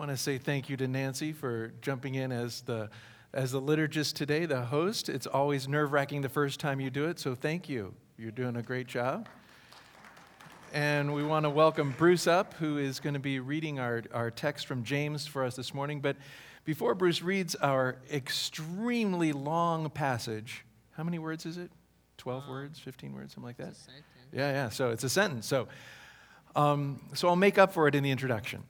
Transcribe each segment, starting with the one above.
want to say thank you to Nancy for jumping in as the liturgist today, the host. It's always nerve-wracking the first time you do it, so thank you. You're doing a great job. And we want to welcome Bruce up, who is going to be reading our text from James for us this morning. But before Bruce reads our extremely long passage, how many words is it? 12 words, 15 words, something like that? It's a sentence. Yeah, so it's a sentence. So I'll make up for it in the introduction.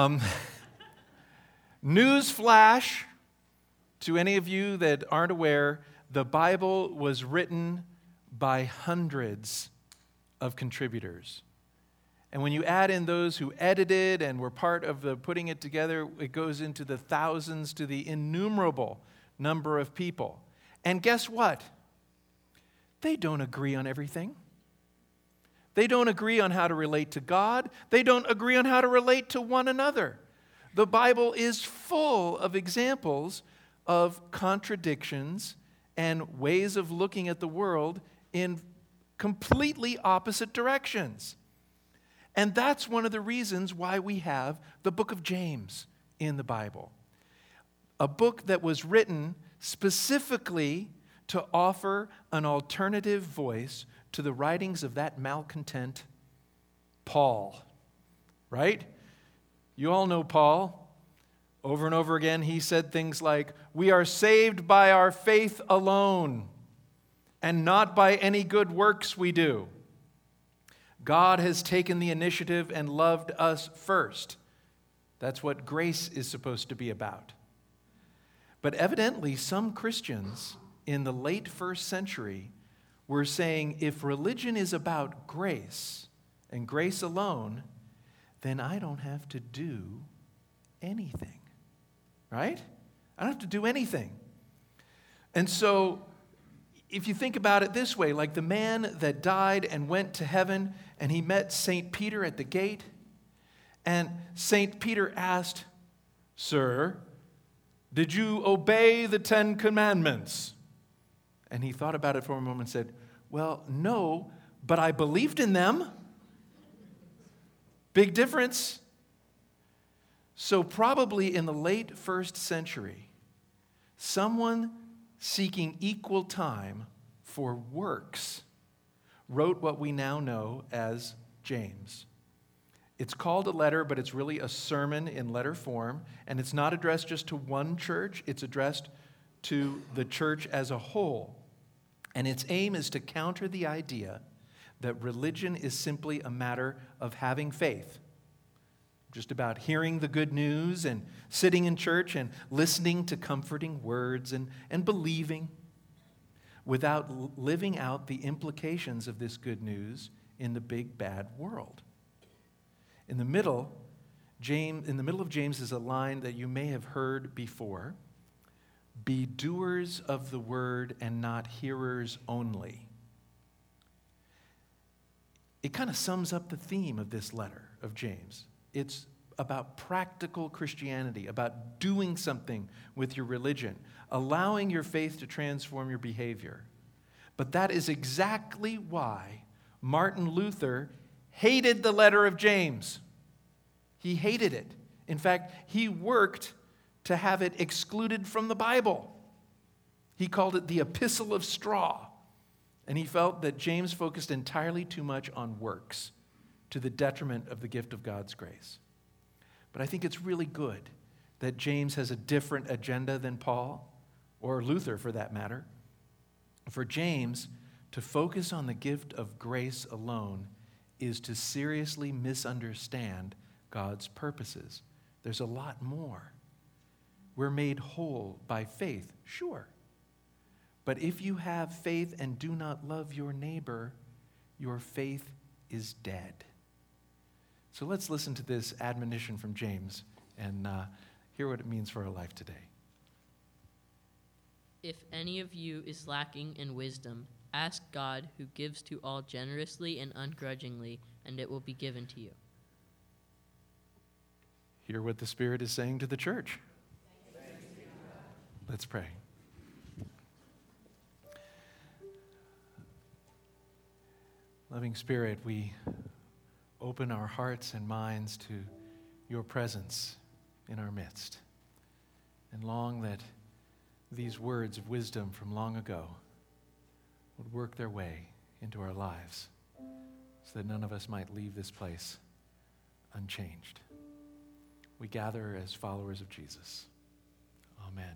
News flash to any of you that aren't aware, the Bible was written by hundreds of contributors. And when you add in those who edited and were part of the putting it together, it goes into the thousands to the innumerable number of people. And guess what? They don't agree on everything. They don't agree on how to relate to God. They don't agree on how to relate to one another. The Bible is full of examples of contradictions and ways of looking at the world in completely opposite directions. And that's one of the reasons why we have the book of James in the Bible. A book that was written specifically to offer an alternative voice to the writings of that malcontent Paul, right? You all know Paul. Over and over again, he said things like, "We are saved by our faith alone, and not by any good works we do. God has taken the initiative and loved us first." That's what grace is supposed to be about. But evidently, some Christians in the late first century were saying, if religion is about grace and grace alone, then I don't have to do anything, right? I don't have to do anything. And so, if you think about it this way, like the man that died and went to heaven, and he met St. Peter at the gate, and St. Peter asked, "Sir, did you obey the 10 Commandments?" And he thought about it for a moment and said, "Well, no, but I believed in them." Big difference. So probably in the late first century, someone seeking equal time for works wrote what we now know as James. It's called a letter, but it's really a sermon in letter form, and it's not addressed just to one church, it's addressed to the church as a whole. And its aim is to counter the idea that religion is simply a matter of having faith, just about hearing the good news and sitting in church and listening to comforting words and believing without living out the implications of this good news in the big bad world. In the middle of James is a line that you may have heard before: "Be doers of the word and not hearers only." It kind of sums up the theme of this letter of James. It's about practical Christianity, about doing something with your religion, allowing your faith to transform your behavior. But that is exactly why Martin Luther hated the letter of James. He hated it. In fact, he worked to have it excluded from the Bible. He called it the Epistle of Straw. And he felt that James focused entirely too much on works to the detriment of the gift of God's grace. But I think it's really good that James has a different agenda than Paul, or Luther for that matter. For James, to focus on the gift of grace alone is to seriously misunderstand God's purposes. There's a lot more. We're made whole by faith, sure. But if you have faith and do not love your neighbor, your faith is dead. So let's listen to this admonition from James and hear what it means for our life today. If any of you is lacking in wisdom, ask God, who gives to all generously and ungrudgingly, and it will be given to you. Hear what the Spirit is saying to the church. Let's pray. Loving Spirit, we open our hearts and minds to your presence in our midst. And long that these words of wisdom from long ago would work their way into our lives so that none of us might leave this place unchanged. We gather as followers of Jesus. Amen.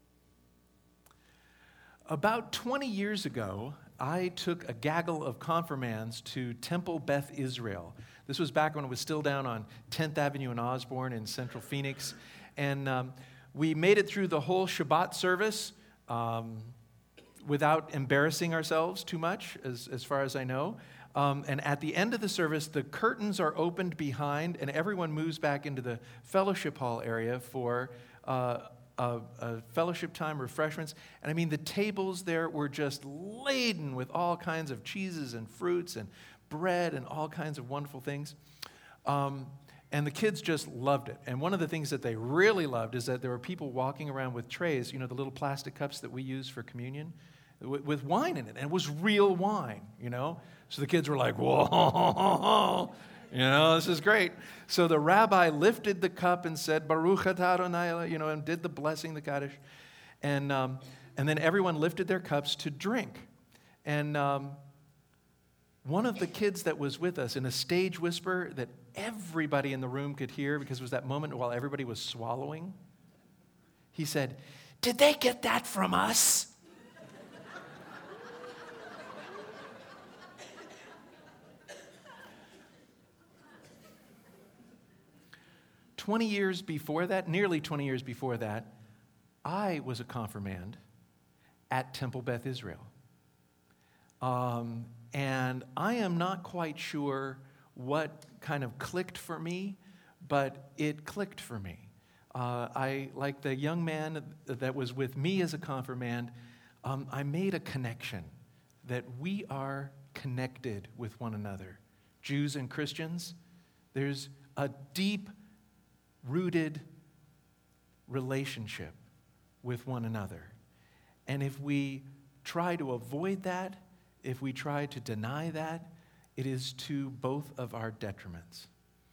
About 20 years ago, I took a gaggle of confirmands to Temple Beth Israel. This was back when it was still down on 10th Avenue in Osborne in Central Phoenix. And we made it through the whole Shabbat service without embarrassing ourselves too much, as far as I know. And at the end of the service, the curtains are opened behind, and everyone moves back into the fellowship hall area for a fellowship time, refreshments. And I mean, the tables there were just laden with all kinds of cheeses and fruits and bread and all kinds of wonderful things. And the kids just loved it. And one of the things that they really loved is that there were people walking around with trays, the little plastic cups that we use for communion, with wine in it. And it was real wine, So the kids were like, whoa, this is great. So the rabbi lifted the cup and said, Baruch atah Adonai, and did the blessing, the Kaddish. And then everyone lifted their cups to drink. And one of the kids that was with us, in a stage whisper that everybody in the room could hear, because it was that moment while everybody was swallowing, he said, "Did they get that from us?" 20 years before that, nearly 20 years before that, I was a confirmand at Temple Beth Israel. And I am not quite sure what kind of clicked for me, but it clicked for me. Like the young man that was with me as a confirmand, I made a connection that we are connected with one another. Jews and Christians, there's a deep-rooted relationship with one another. And if we try to avoid that, if we try to deny that, it is to both of our detriments.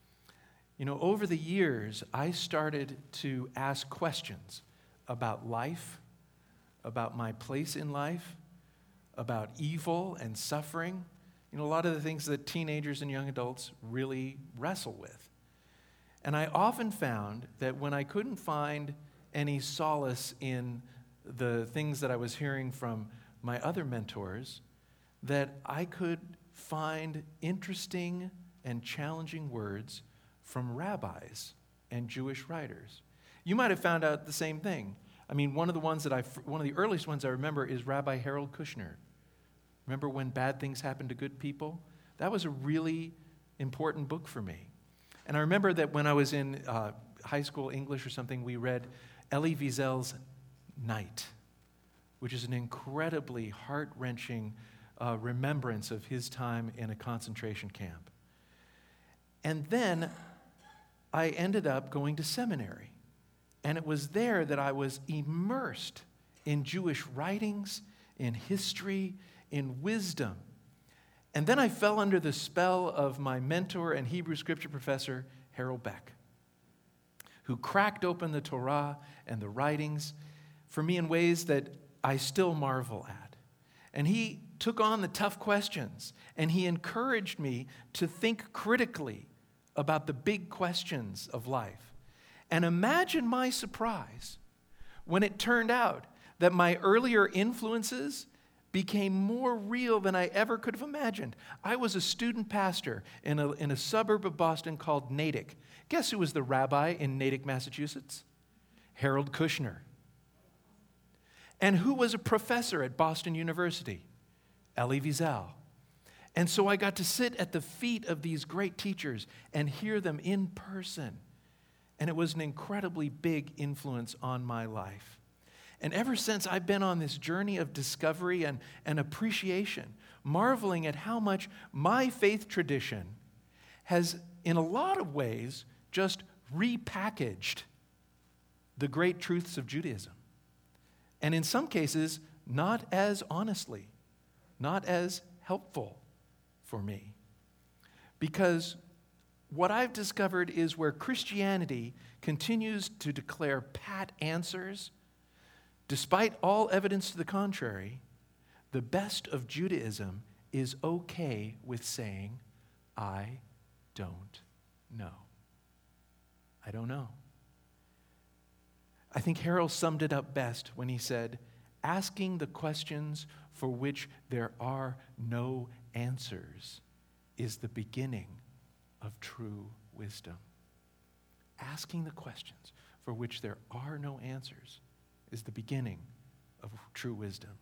Over the years, I started to ask questions about life, about my place in life, about evil and suffering. A lot of the things that teenagers and young adults really wrestle with. And I often found that when I couldn't find any solace in the things that I was hearing from my other mentors, that I could find interesting and challenging words from rabbis and Jewish writers. You might have found out the same thing. I mean, one of the earliest ones I remember is Rabbi Harold Kushner. Remember When Bad Things Happen to Good People? That was a really important book for me. And I remember that when I was in high school English or something, we read Elie Wiesel's Night, which is an incredibly heart-wrenching remembrance of his time in a concentration camp. And then I ended up going to seminary. And it was there that I was immersed in Jewish writings, in history, in wisdom. And then I fell under the spell of my mentor and Hebrew scripture professor, Harold Beck, who cracked open the Torah and the writings for me in ways that I still marvel at. And he took on the tough questions, and he encouraged me to think critically about the big questions of life. And imagine my surprise when it turned out that my earlier influences became more real than I ever could have imagined. I was a student pastor in a suburb of Boston called Natick. Guess who was the rabbi in Natick, Massachusetts? Harold Kushner. And who was a professor at Boston University? Elie Wiesel. And so I got to sit at the feet of these great teachers and hear them in person. And it was an incredibly big influence on my life. And ever since, I've been on this journey of discovery and appreciation, marveling at how much my faith tradition has, in a lot of ways, just repackaged the great truths of Judaism. And in some cases, not as honestly, not as helpful for me. Because what I've discovered is where Christianity continues to declare pat answers, despite all evidence to the contrary, the best of Judaism is okay with saying, I don't know. I don't know. I think Harold summed it up best when he said, asking the questions for which there are no answers is the beginning of true wisdom. Asking the questions for which there are no answers is the beginning of true wisdom.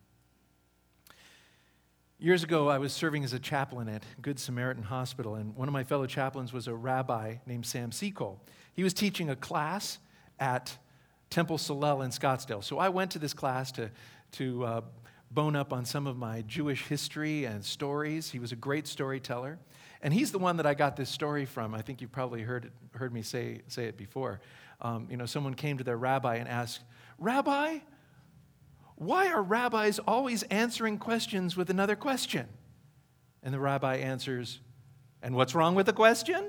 Years ago, I was serving as a chaplain at Good Samaritan Hospital, and one of my fellow chaplains was a rabbi named Sam Seacole. He was teaching a class at Temple Solel in Scottsdale. So I went to this class to bone up on some of my Jewish history and stories. He was a great storyteller. And he's the one that I got this story from. I think you've probably heard me say it before. Someone came to their rabbi and asked, Rabbi, why are rabbis always answering questions with another question? And the rabbi answers, and what's wrong with the question?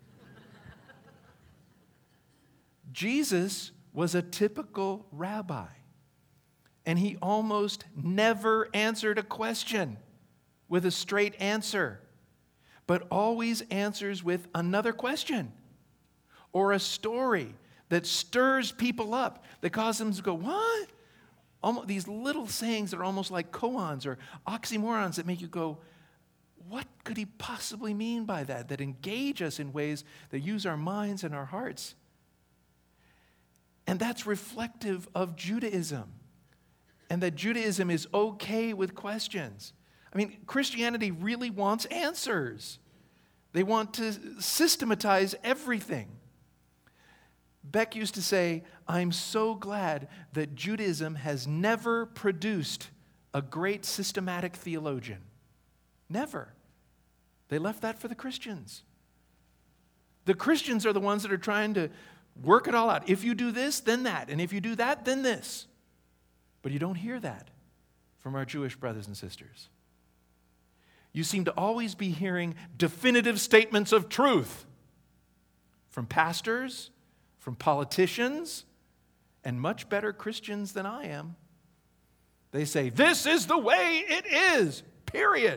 Jesus was a typical rabbi, and he almost never answered a question with a straight answer, but always answers with another question or a story that stirs people up, that causes them to go, what? These little sayings that are almost like koans or oxymorons that make you go, what could he possibly mean by that? That engage us in ways that use our minds and our hearts. And that's reflective of Judaism. And that Judaism is okay with questions. I mean, Christianity really wants answers. They want to systematize everything. Beck used to say, I'm so glad that Judaism has never produced a great systematic theologian. Never. They left that for the Christians. The Christians are the ones that are trying to work it all out. If you do this, then that. And if you do that, then this. But you don't hear that from our Jewish brothers and sisters. You seem to always be hearing definitive statements of truth from pastors, from politicians, and much better Christians than I am. They say, this is the way it is, period.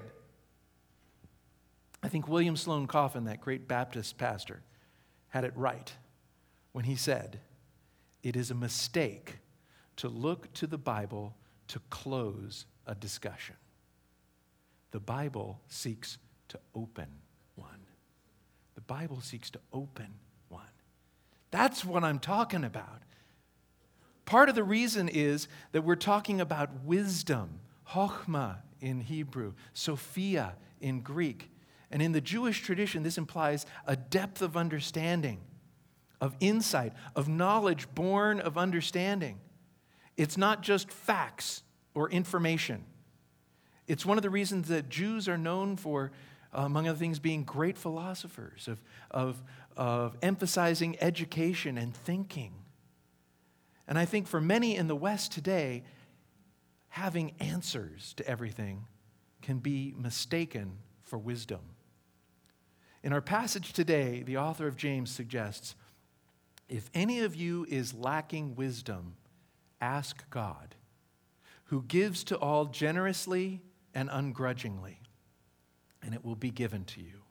I think William Sloane Coffin, that great Baptist pastor, had it right when he said, it is a mistake to look to the Bible to close a discussion. The Bible seeks to open one. The Bible seeks to open one. That's what I'm talking about. Part of the reason is that we're talking about wisdom, chokhmah in Hebrew, Sophia in Greek. And in the Jewish tradition, this implies a depth of understanding, of insight, of knowledge born of understanding. It's not just facts or information. It's one of the reasons that Jews are known for, among other things, being great philosophers, of emphasizing education and thinking. And I think for many in the West today, having answers to everything can be mistaken for wisdom. In our passage today, the author of James suggests, if any of you is lacking wisdom, ask God, who gives to all generously and ungrudgingly, and it will be given to you.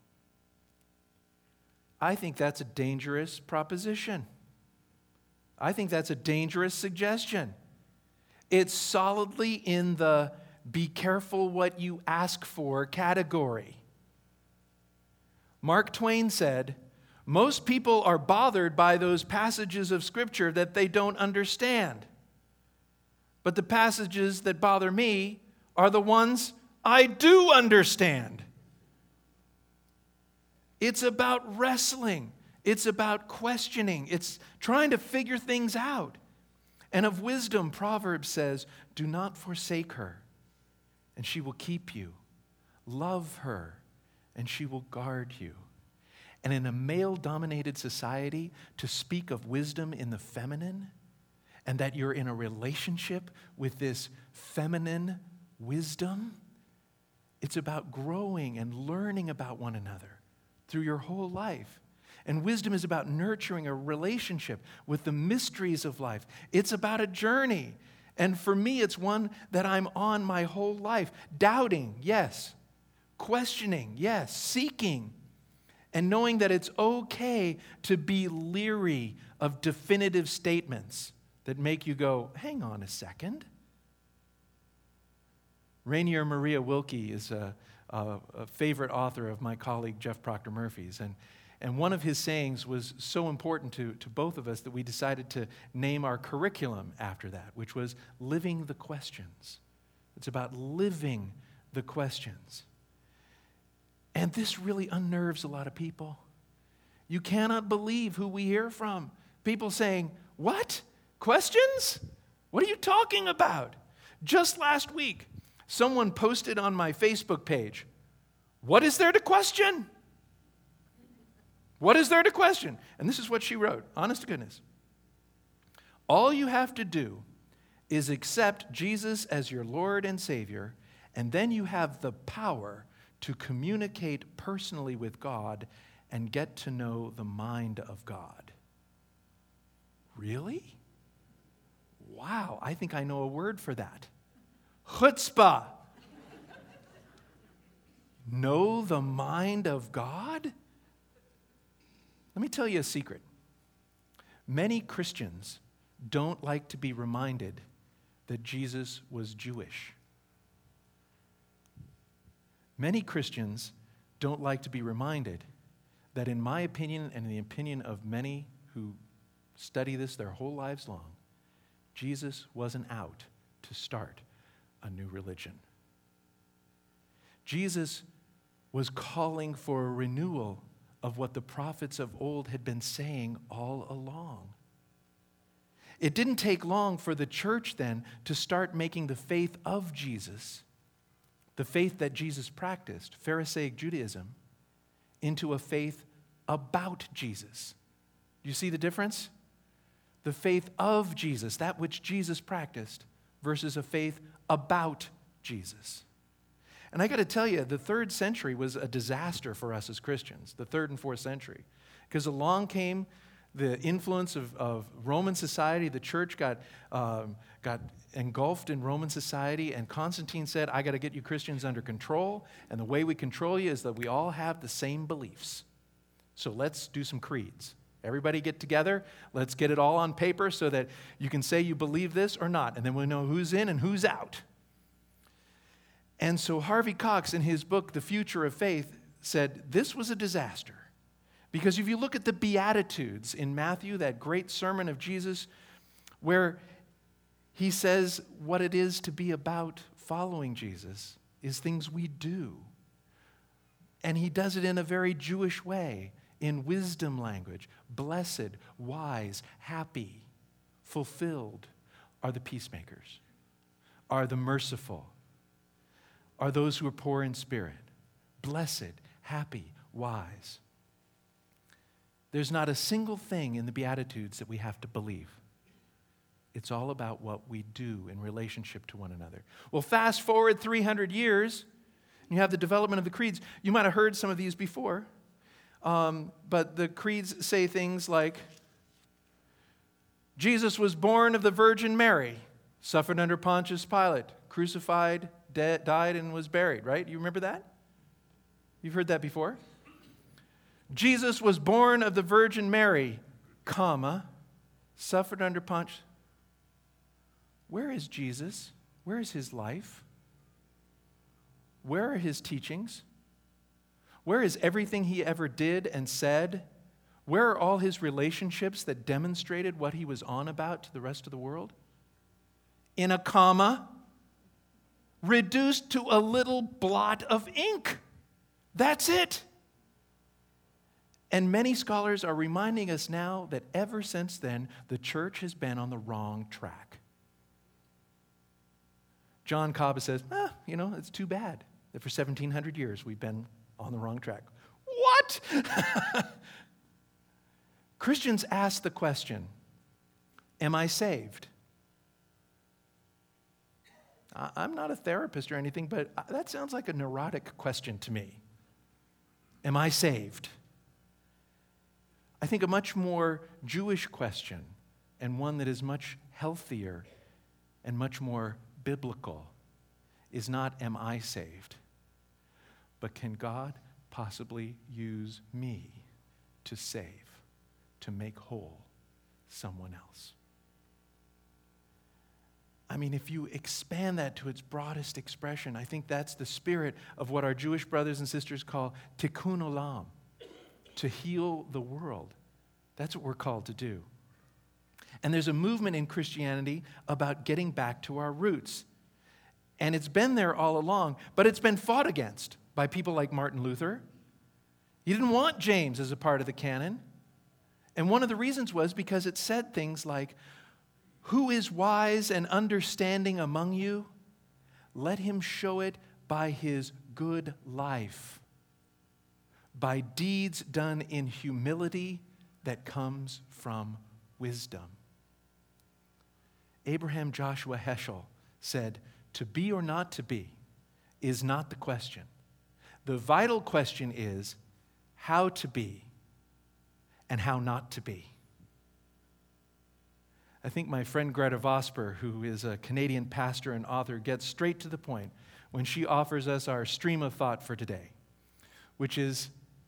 I think that's a dangerous proposition. I think that's a dangerous suggestion. It's solidly in the be careful what you ask for category. Mark Twain said, most people are bothered by those passages of Scripture that they don't understand. But the passages that bother me are the ones I do understand. It's about wrestling. It's about questioning. It's trying to figure things out. And of wisdom, Proverbs says, do not forsake her, and she will keep you. Love her, and she will guard you. And in a male-dominated society, to speak of wisdom in the feminine, and that you're in a relationship with this feminine wisdom, it's about growing and learning about one another through your whole life. And wisdom is about nurturing a relationship with the mysteries of life. It's about a journey. And for me, it's one that I'm on my whole life. Doubting, yes. Questioning, yes. Seeking. And knowing that it's okay to be leery of definitive statements that make you go, hang on a second. Rainier Maria Wilkie is a favorite author of my colleague Jeff Proctor Murphy's. And one of his sayings was so important to both of us that we decided to name our curriculum after that, which was Living the Questions. It's about living the questions. And this really unnerves a lot of people. You cannot believe who we hear from. People saying, what? Questions? What are you talking about? Just last week, someone posted on my Facebook page, what is there to question? What is there to question? And this is what she wrote, honest to goodness. All you have to do is accept Jesus as your Lord and Savior, and then you have the power to communicate personally with God and get to know the mind of God. Really? Wow, I think I know a word for that. Chutzpah. Know the mind of God? Let me tell you a secret. Many Christians don't like to be reminded that Jesus was Jewish. Many Christians don't like to be reminded that, in my opinion and in the opinion of many who study this their whole lives long, Jesus wasn't out to start a new religion. Jesus was calling for a renewal of what the prophets of old had been saying all along. It didn't take long for the church then to start making the faith of Jesus, the faith that Jesus practiced, Pharisaic Judaism, into a faith about Jesus. Do you see the difference? The faith of Jesus, that which Jesus practiced, versus a faith about Jesus. And I got to tell you, the 3rd century was a disaster for us as Christians, the 3rd and 4th century, because along came the influence of Roman society. The church got engulfed in Roman society, and Constantine said, I got to get you Christians under control, and the way we control you is that we all have the same beliefs. So let's do some creeds. Everybody get together, let's get it all on paper so that you can say you believe this or not, and then we'll know who's in and who's out. And so Harvey Cox, in his book, The Future of Faith, said this was a disaster. Because if you look at the Beatitudes in Matthew, that great sermon of Jesus, where he says what it is to be about following Jesus is things we do. And he does it in a very Jewish way, in wisdom language. Blessed, wise, happy, fulfilled are the peacemakers, are the merciful, are those who are poor in spirit. Blessed, happy, wise. There's not a single thing in the Beatitudes that we have to believe. It's all about what we do in relationship to one another. Well, fast forward 300 years, and you have the development of the creeds. You might have heard some of these before, but the creeds say things like, Jesus was born of the Virgin Mary, suffered under Pontius Pilate, crucified, died, and was buried, right? You remember that? You've heard that before? Jesus was born of the Virgin Mary, comma, suffered under Pontius. Where is Jesus? Where is his life? Where are his teachings? Where is everything he ever did and said? Where are all his relationships that demonstrated what he was on about to the rest of the world? In a comma, reduced to a little blot of ink. That's it. And many scholars are reminding us now that ever since then, the church has been on the wrong track. John Cobb says, it's too bad that for 1,700 years we've been on the wrong track. What? Christians ask the question, am I saved? I'm not a therapist or anything, but that sounds like a neurotic question to me. Am I saved? I think a much more Jewish question, and one that is much healthier and much more biblical, is not, am I saved? But can God possibly use me to save, to make whole someone else? I mean, if you expand that to its broadest expression, I think that's the spirit of what our Jewish brothers and sisters call tikkun olam, to heal the world. That's what we're called to do. And there's a movement in Christianity about getting back to our roots. And it's been there all along, but it's been fought against by people like Martin Luther. He didn't want James as a part of the canon. And one of the reasons was because it said things like, "Who is wise and understanding among you? Let him show it by his good life, by deeds done in humility that comes from wisdom." Abraham Joshua Heschel said, "To be or not to be is not the question. The vital question is how to be and how not to be." I think my friend Greta Vosper, who is a Canadian pastor and author, gets straight to the point when she offers us our stream of thought for today, which is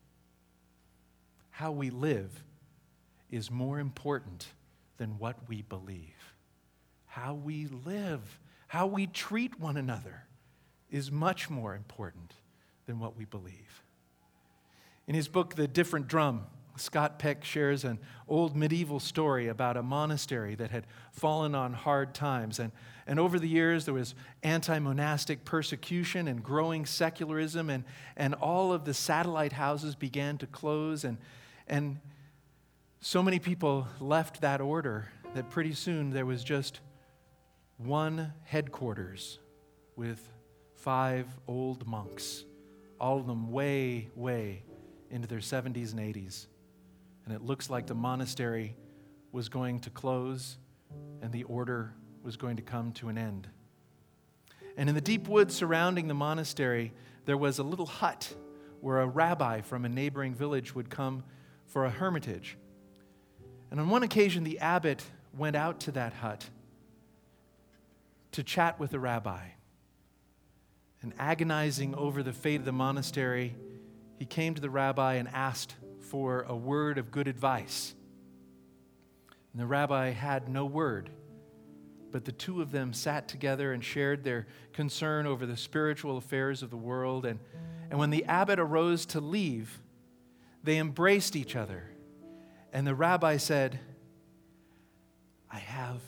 how we live is more important than what we believe. How we live, how we treat one another is much more important than what we believe. In his book, The Different Drum, Scott Peck shares an old medieval story about a monastery that had fallen on hard times. And over the years, there was anti-monastic persecution and growing secularism, and all of the satellite houses began to close. And so many people left that order that pretty soon there was just one headquarters with 5 old monks, all of them way, way into their 70s and 80s. And it looks like the monastery was going to close and the order was going to come to an end. And in the deep woods surrounding the monastery, there was a little hut where a rabbi from a neighboring village would come for a hermitage. And on one occasion, the abbot went out to that hut to chat with the rabbi. And agonizing over the fate of the monastery, he came to the rabbi and asked for a word of good advice. And the rabbi had no word, but the two of them sat together and shared their concern over the spiritual affairs of the world. And when the abbot arose to leave, they embraced each other. And the rabbi said, I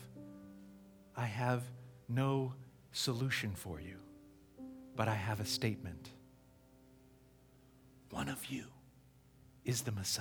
have no solution for you, but I have a statement. One of you is the Messiah.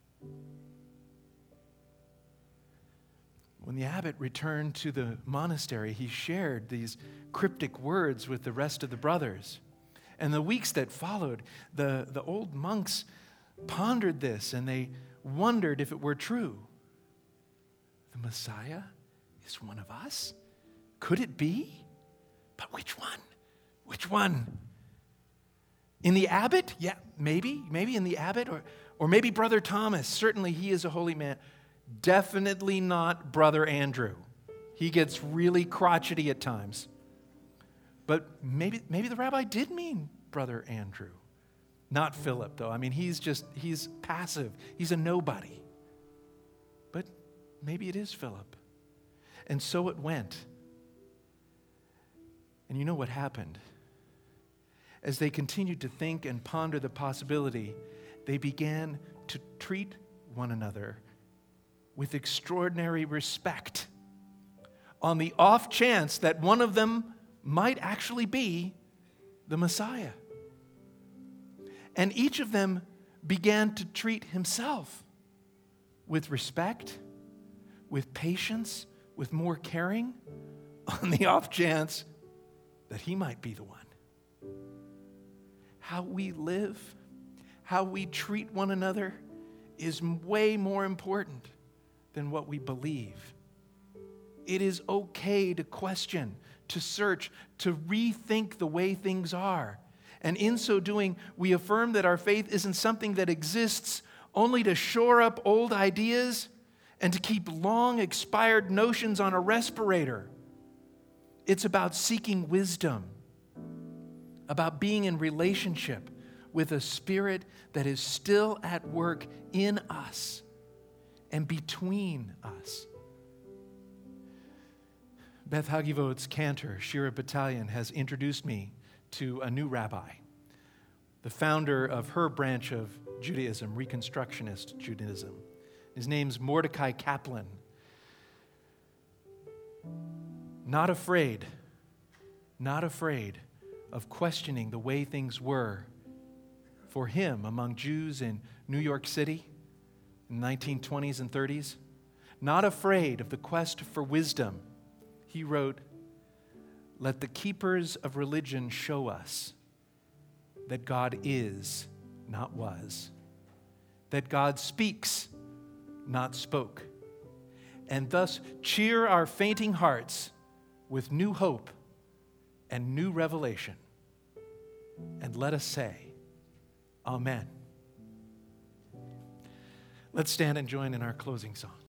When the abbot returned to the monastery, he shared these cryptic words with the rest of the brothers. And the weeks that followed, the old monks pondered this and they wondered if it were true. The Messiah is one of us? Could it be? But which one? Which one? In the abbot? Yeah, maybe in the abbot, or maybe Brother Thomas. Certainly he is a holy man. Definitely not Brother Andrew. He gets really crotchety at times. But maybe the rabbi did mean Brother Andrew. Not Philip, though. I mean, he's passive. He's a nobody. But maybe it is Philip. And so it went. And you know what happened? As they continued to think and ponder the possibility, they began to treat one another with extraordinary respect on the off chance that one of them might actually be the Messiah. And each of them began to treat himself with respect, with patience, with more caring, on the off chance that he might be the one. How we live, how we treat one another is way more important than what we believe. It is okay to question, to search, to rethink the way things are. And in so doing, we affirm that our faith isn't something that exists only to shore up old ideas and to keep long expired notions on a respirator. It's about seeking wisdom, about being in relationship with a Spirit that is still at work in us and between us. Beth Hagivod's cantor, Shira Battalion, has introduced me to a new rabbi, the founder of her branch of Judaism, Reconstructionist Judaism. His name's Mordecai Kaplan. Not afraid of questioning the way things were for him among Jews in New York City in the 1920s and 30s. Not afraid of the quest for wisdom. He wrote, "Let the keepers of religion show us that God is, not was, that God speaks, not spoke, and thus cheer our fainting hearts with new hope and new revelation. And let us say, Amen." Let's stand and join in our closing song.